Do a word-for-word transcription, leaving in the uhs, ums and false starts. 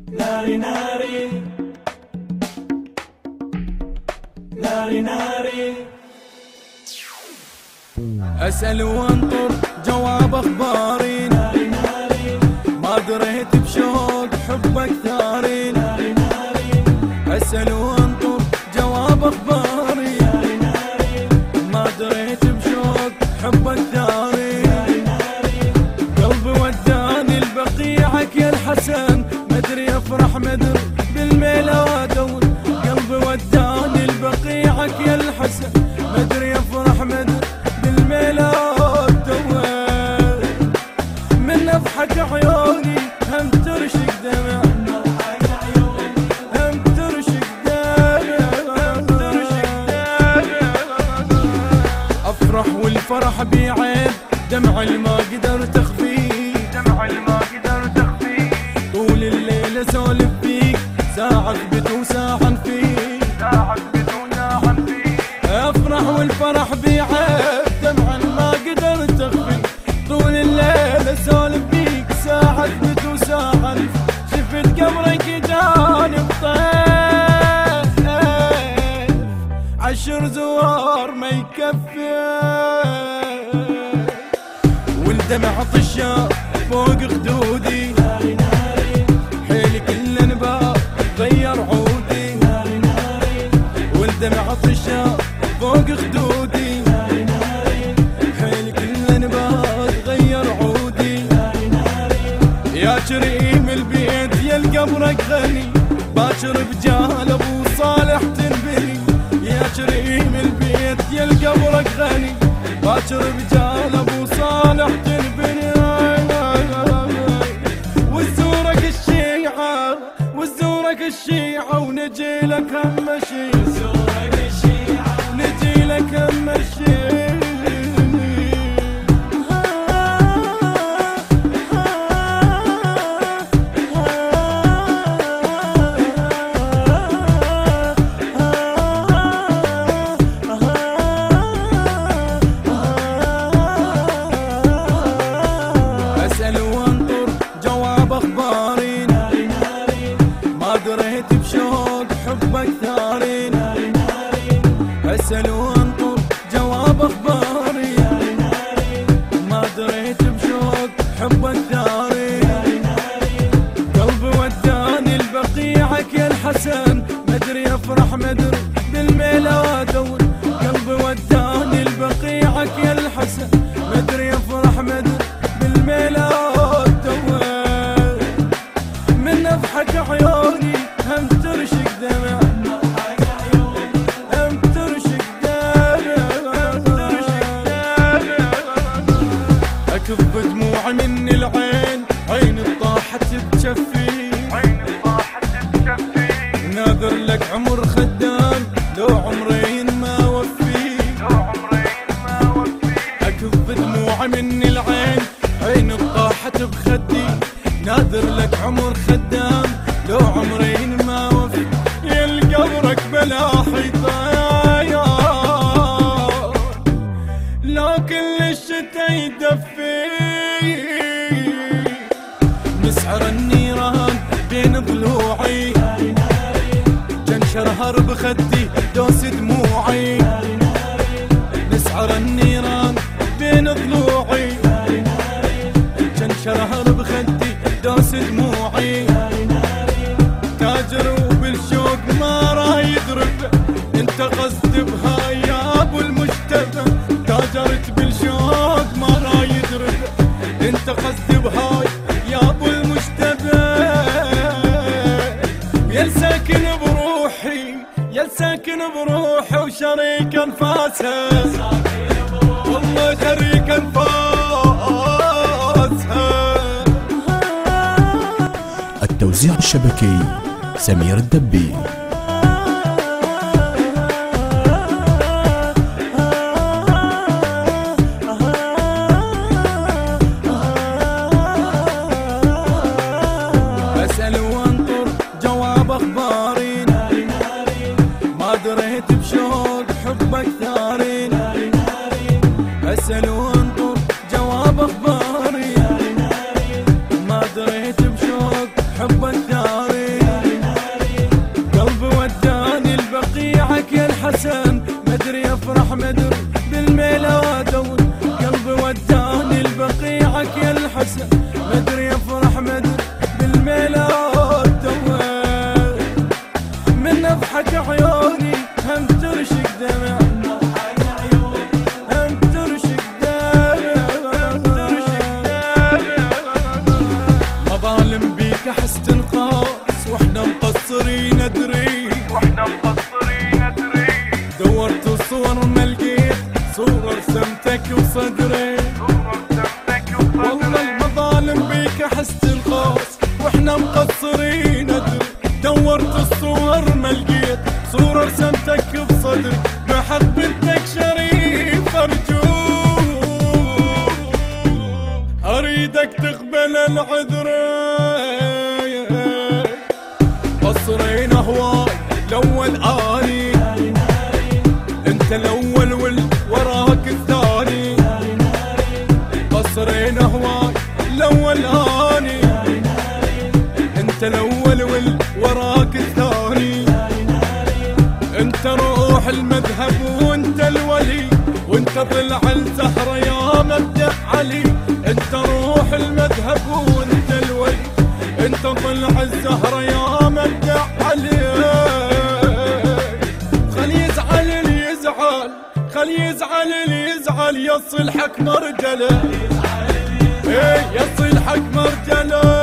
ناري ناري ناري ناري أسأل وانطر جواب أخباري، ناري ناري ما دريت بشوق حبك ثاري. ناري ناري أسأل وانطر جواب أخباري، ناري ناري ما دريت بشوق حبك ثاري. ناري ناري قلبي وداني لبقيعك يا الحسن، مدري أفرح مدري بالميلاد أول. قلبي وداني لبقيعك يا الحسن، مدري أفرح مدري بالميلاد أول. من نضحك عيوني هم ترشق دمع، هم ترشق دمع، هم ترشق دمع. أفرح والفرح بيعيب دمع الما قدرت أخفيه، دمع الما قدرت أخفيه. طول الليل أسولف فيك، ساعة ثبت وساعة فيك، ساعة ثبت وساعة فيك. أفرح والفرح بيعيب دمع الما قدرت أخفيه. طول الليل أسولف فيك، ساعة ثبت وساعة فيك. شفت قبرك جاني بطيف، عشر زوار ما يكفي، والدمع طشا فوق خدودي. ناري ناري حيلي كل انباء غير عودي، ناري ناري والدمع طشا فوق خدودي. ناري ناري حيلي كل انباء غير عودي. ناري ناري يا كريم البيت يا القبرك غني، باكر بجال ابو صالح تنبني. يا كريم البيت يا القبرك غني، باكر بجال ابو صالح تنبني. وزورك الشيعة وزورك الشيعة ونجي لك هم شي، زورك الشيعة نجي لك هم شي. أسأل وانطر جواب أخباري، ناري ناري ما دريت بشوق حبك ثاري. ناري ناري أسأل وانطر جواب أخباري، ناري ناري ما دريت بشوق حبك ثاري. ناري ناري قلبي وداني لبقيعك يا الحسن، مدري أفرح مدري بالميلاد أول. قلبي وداني لبقيعك يا الحسن، مدري أفرح مدري بالميلاد أول. من نضحك عيوني هم ترشق دمع، هم ترشق دمع، هم ترشق دمع. أكف دموعي من العين، عين طاحت بجفي. عين طاحت بكفي. ناذر لك عمر خدام لو عمرين ما وفي. لو عمرين ما وفي. أكف دموعي من العين، عين طاحت بخدي. ناذر لك عمر خدام لو عمرين ما وفي. يا القبرك بلا حيطان، لو كل الشتا يدفي. مسعر النيران بين ضلوعي، ناري ناري جنشر هرب خدي دوس دموعي. ناري ناري نسعر النيران بين ضلوعي، ناري ناري جنشر هرب خدي دوس دموعي. ناري ناري تاجر وبالشوق ما رايد ربع، انت قصد بهاي يا ابو المجتبى. تاجرت بالشوق ما رايد ربع، انت قصد بهاي يا ابو المجتبى. يا الساكن بروحي يا الساكن بروحي وشريك انفاسها، والله شريك انفاسها. التوزيع الشبكي سمير الدبي. أسأل وانطر جواب أخباري، ناري ناري ما دريت بشوق حبك ثاري. ناري ناري أسأل وانطر جواب أخباري، ناري ناري ما دريت بشوق حبك ثاري. بيك احس تنقاس واحنا مقصرين ادري، واحنا مقصرين ادري. دورت الصور ما لقيت صور رسمتك وصدري، صور رسمتك والله وصدري. المظالم بيك احس تنقاس واحنا مقصرين ادري، دورت الصور ما لقيت صورة رسمتك بصدري، بحق بنتك شريف ارجوك اريدك تقبل العذر. قصرين هواي الاول اني، انت الاول والوراك الثاني. قصرين هواي الاول اني، انت الاول والوراك الثاني. انت روح المذهب وانت الولي، وانت ضلع الزهرة يا مبدأ علي. انت روح المذهب وانت الولي، انت ضلع الزهرة يا مبدأ علي. خل يزعل اللي يزعل، خل يزعل اللي يزعل، يصل حق مرجله، ايه يصل حق مرجله.